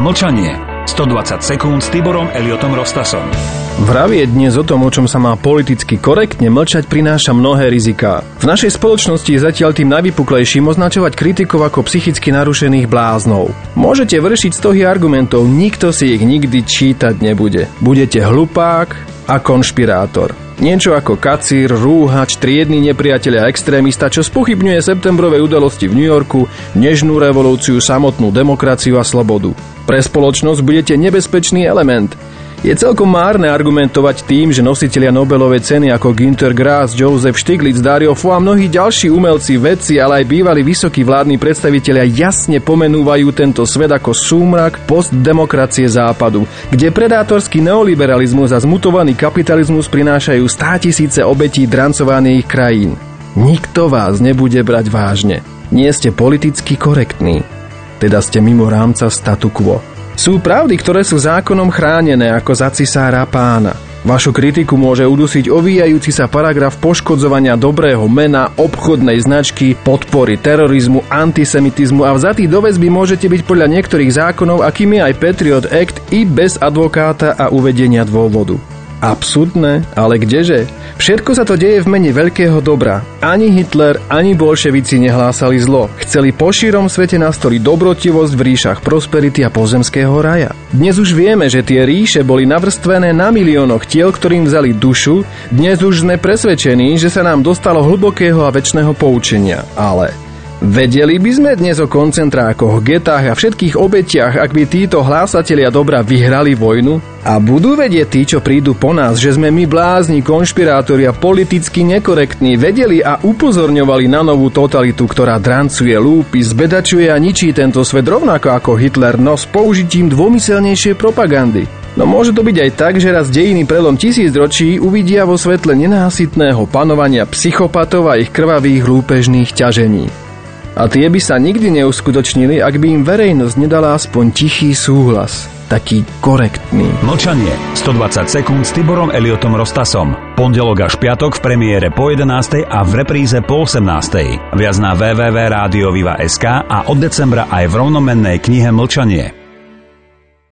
Mlčanie. 120 sekúnd s Tiborom Eliotom Rostasom. Vravieť dnes o tom, o čom sa má politicky korektne mlčať, prináša mnohé riziká. V našej spoločnosti je zatiaľ tým najvypuklejším označovať kritikov ako psychicky narušených bláznov. Môžete vršiť stohy argumentov, nikto si ich nikdy čítať nebude. Budete hlupák a konšpirátor. Niečo ako kacír, rúhač, triedny nepriateľ a extrémista, čo spochybňuje septembrové udalosti v New Yorku, nežnú revolúciu, samotnú demokraciu a slobodu. Pre spoločnosť budete nebezpečný element. Je celkom márne argumentovať tým, že nositelia Nobelovej ceny ako Günter Grass, Joseph Stiglitz, Dario Fo a mnohí ďalší umelci, vedci, ale aj bývalí vysokí vládni predstavitelia jasne pomenúvajú tento svet ako súmrak postdemokracie západu, kde predátorský neoliberalizmus a zmutovaný kapitalizmus prinášajú 100 000 obetí drancovaných krajín. Nikto vás nebude brať vážne. Nie ste politicky korektní. Teda ste mimo rámca statu quo. Sú pravdy, ktoré sú zákonom chránené ako za cisára pána. Vašu kritiku môže udusiť ovíjajúci sa paragraf poškodzovania dobrého mena, obchodnej značky, podpory terorizmu, antisemitizmu a vzatí do väzby môžete byť podľa niektorých zákonov, akým je aj Patriot Act, i bez advokáta a uvedenia dôvodu. Absurdné, ale kdeže? Všetko sa to deje v mene veľkého dobra. Ani Hitler, ani bolševici nehlásali zlo. Chceli po šírom svete nastoliť dobrotivosť v ríšach prosperity a pozemského raja. Dnes už vieme, že tie ríše boli navrstvené na miliónoch tiel, ktorým vzali dušu. Dnes už sme presvedčení, že sa nám dostalo hlbokého a večného poučenia. Ale vedeli by sme dnes o koncentrákoch, getách a všetkých obetiach, ak by títo hlásatelia dobra vyhrali vojnu? A budú vedieť tí, čo prídu po nás, že sme my blázni, konšpirátori a politicky nekorektní, vedeli a upozorňovali na novú totalitu, ktorá drancuje, lúpi, zbedačuje a ničí tento svet rovnako ako Hitler, no s použitím dômyselnejšej propagandy. No môže to byť aj tak, že raz dejiny prelom 1000 ročí uvidia vo svetle nenásytného panovania psychopatov a ich krvavých lúpežných ťažení. A tie by sa nikdy neuskutočnili, ak by im verejnosť nedala aspoň tichý súhlas. Taký korektný. Mlčanie. 120 sekúnd s Tiborom Eliotom Rostasom. Pondelok až piatok v premiére po 11:00 a v repríze po 18:00. Viac na www.radioviva.sk a od decembra aj v rovnomennej knihe Mlčanie.